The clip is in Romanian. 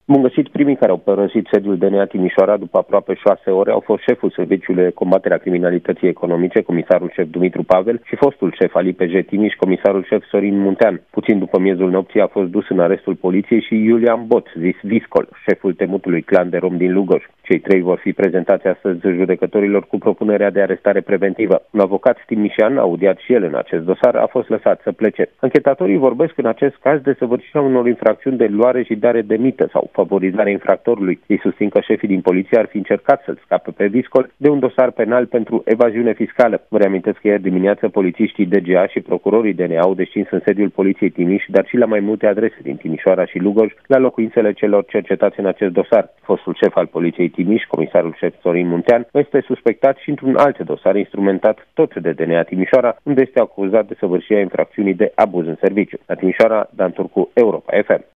Bun găsit, primii care au părăsit sediul DNA Timișoara după aproape 6 ore au fost șeful Serviciului de Combatere a Criminalității Economice, comisarul șef Dumitru Pavel, și fostul șef al IPJ Timiș, comisarul șef Sorin Muntean. Puțin după miezul nopții a fost dus în arestul poliției și Iulian Bot, zis Viscol, șeful temutului clan de rom din Lugoj. Cei trei vor fi prezentați astăzi judecătorilor cu propunerea de arestare preventivă. Un avocat timișean, audiat și el în acest dosar, a fost lăsat să plece. Anchetatorii vorbesc în acest caz de săvârșirea unor infracțiuni de luare și dare de mită sau favorizarea infractorului. Ei susțin că șefii din poliție ar fi încercat să-l scape pe Viscol de un dosar penal pentru evaziune fiscală. Vă reamintesc că ieri dimineață polițiștii DGA și procurorii DNA au descins în sediul poliției Timiș, dar și la mai multe adrese din Timișoara și Lugoj, la locuințele celor cercetați în acest dosar. Fostul șef al poliției Timiș, comisarul șef Sorin Muntean, este suspectat și într-un alt dosar instrumentat tot de DNA Timișoara, unde este acuzat de săvârșirea infracțiunii de abuz în serviciu. La Timișoara, Dan Turcu, Europa FM.